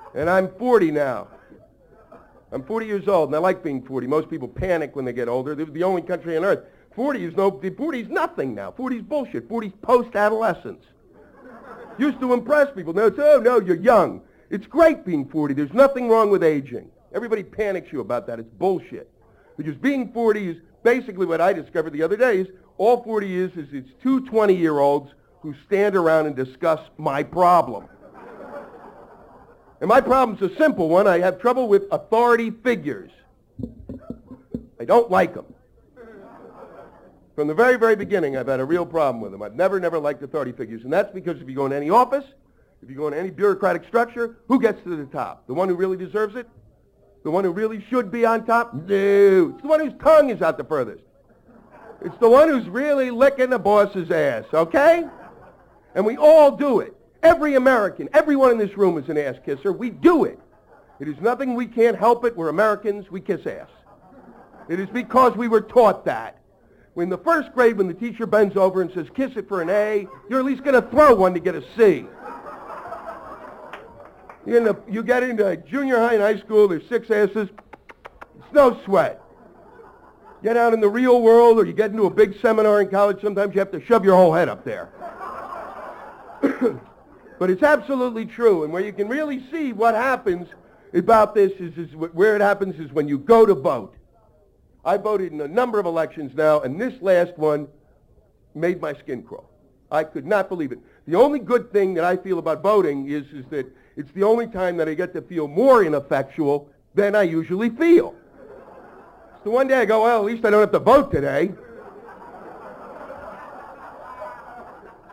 And I'm 40 now. I'm 40 years old, and I like being 40. Most people panic when they get older. They're the only country on earth. 40 is nothing now. 40 is bullshit. 40 is post-adolescence. Used to impress people. Now it's, oh, no, you're young. It's great being 40. There's nothing wrong with aging. Everybody panics you about that. It's bullshit. Because being 40 is basically what I discovered the other day is all 40 is it's two 20-year-olds who stand around and discuss my problem. And my problem's a simple one. I have trouble with authority figures. I don't like them. From the very, very beginning, I've had a real problem with them. I've never liked authority figures. And that's because if you go into any office, if you go into any bureaucratic structure, who gets to the top? The one who really deserves it? The one who really should be on top? No. It's the one whose tongue is out the furthest. It's the one who's really licking the boss's ass, okay? And we all do it. Every American, everyone in this room is an ass kisser. We do it. It is nothing we can't help it. We're Americans. We kiss ass. It is because we were taught that. In the first grade, when the teacher bends over and says, kiss it for an A, you're at least going to throw one to get a C. You get into junior high and high school, there's 6 asses. It's no sweat. Get out in the real world, or you get into a big seminar in college, sometimes you have to shove your whole head up there. But it's absolutely true, and where you can really see what happens about this is where it happens is when you go to vote. I voted in a number of elections now, and this last one made my skin crawl. I could not believe it. The only good thing that I feel about voting is that it's the only time that I get to feel more ineffectual than I usually feel. So one day I go, well, at least I don't have to vote today.